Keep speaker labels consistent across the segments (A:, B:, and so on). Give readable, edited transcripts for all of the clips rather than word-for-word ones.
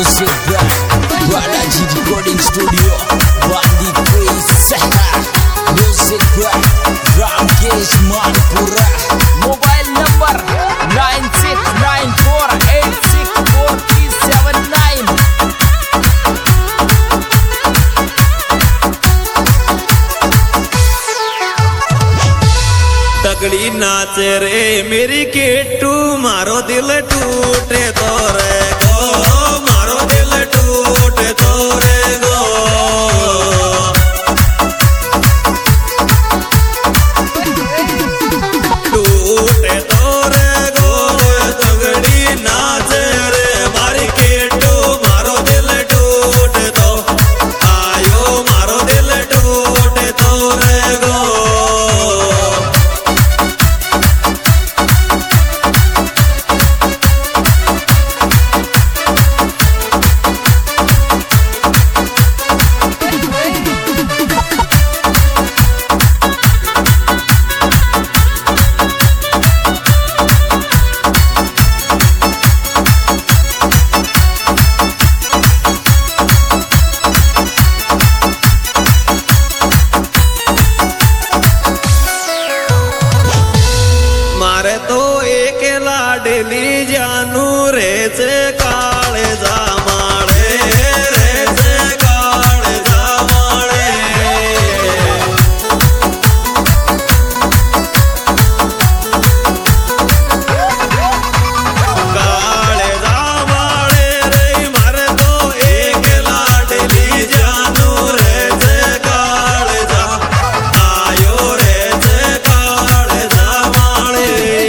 A: Balaji recording studio Bandikui शहर। Music by Ramkesh Manpura. Mobile number 9694864379।
B: तगड़ी नाच रे मेरी केटू, मारो दिल टूटे तो रे गो, मारो दिल टूटे तो रे गो। टूटे तो रे गो, तगड़ी नाच रे मारी केटू, मारो दिल टूटे तो आयो, मारो दिल टूटे तो रे गो। मारे तो एक लाडली जानू रे से काले जामाड़े, रे से काले जामाड़े। काले जामाड़े रे मारे तो एक लाडली जानू रे से काले जा आयो, रे से काले जामाड़े।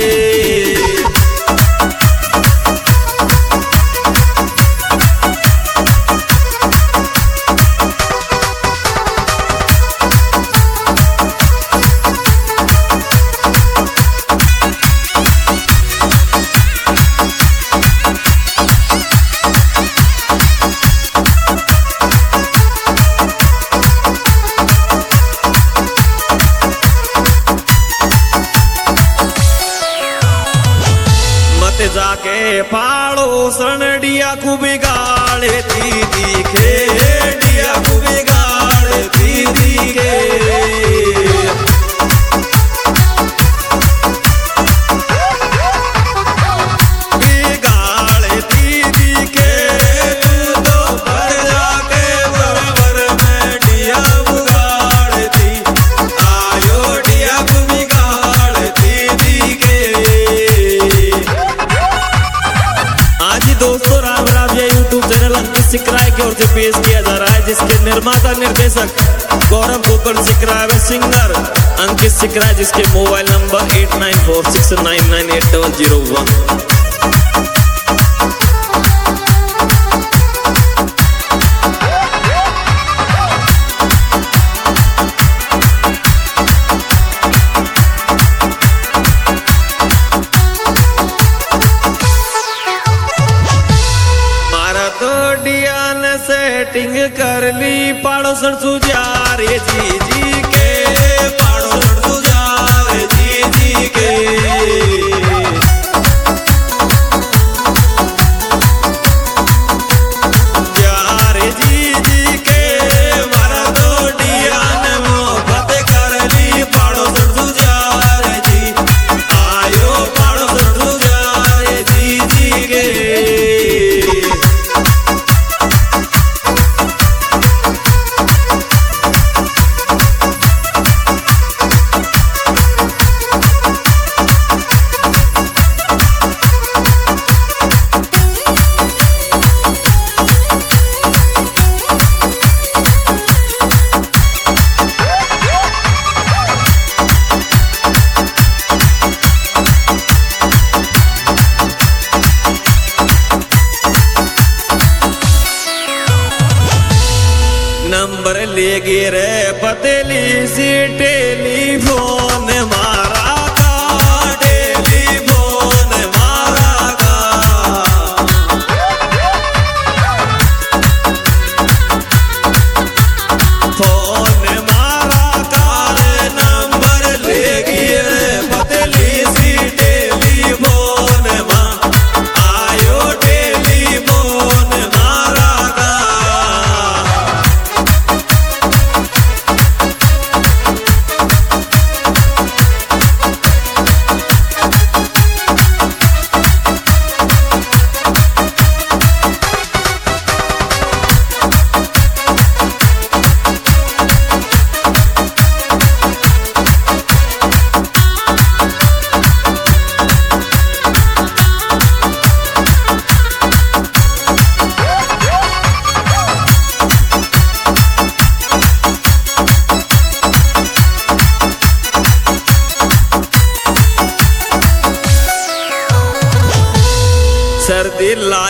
B: मत जाके पाड़ो सनडिया खूबी गाड़े दीदी के, डिया खूबी गाड़े दीदी के। गाड़े दीदी के तू तो भर जाके बराबर में डिया बुगाड़ दी आयो, डिया खूबी गाड़ दीदी के। आज ही दोस्तों राम राम, ये यूट्यूब चैनल अंकित सिकराय की ओर से पेश किया जा रहा है, जिसके निर्माता निर्देशक गौरव गोकर्ण सिकराय व सिंगर अंकित सिकराय, जिसके मोबाइल नंबर 8946998001। सेटिंग कर ली पाड़ोसन सुजारे जीजी के, पाड़ोसन सुजारे जीजी के। यारे जीजी के मारा दो डियान मोहब्बत कर ली पाड़ोसन सुजारे जी आयो, पाड़ोसन सुजारे जीजी के।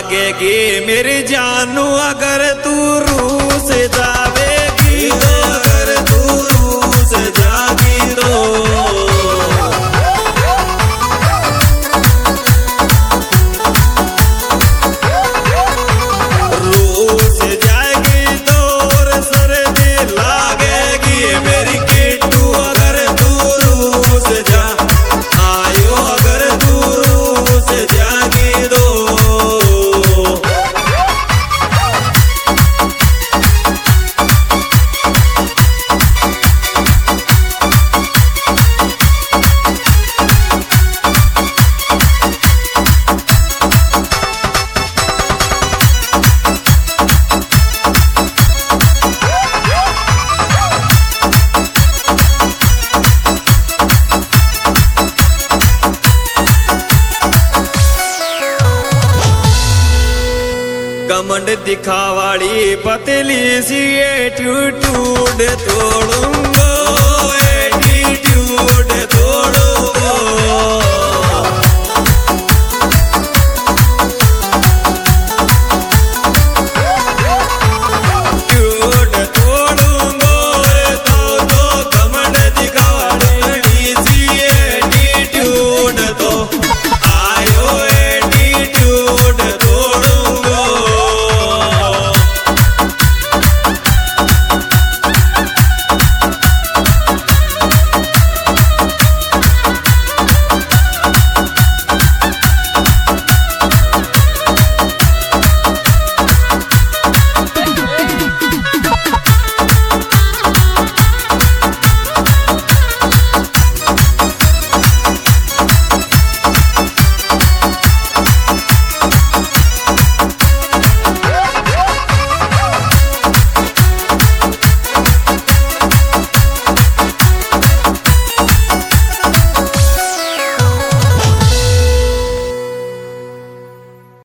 B: लागेगी मेरी जानू अगर तू रूस जावेगी तो अगर तू रूस जागी तो रूस जाएगी तो और सर्दी लागेगी मेरी किट्टू अगर तू रूस जा आयो अगर तू रूस जागी तो कमंड दिखावाड़ी पतली सी एटीट्यूड तोड़ूंगा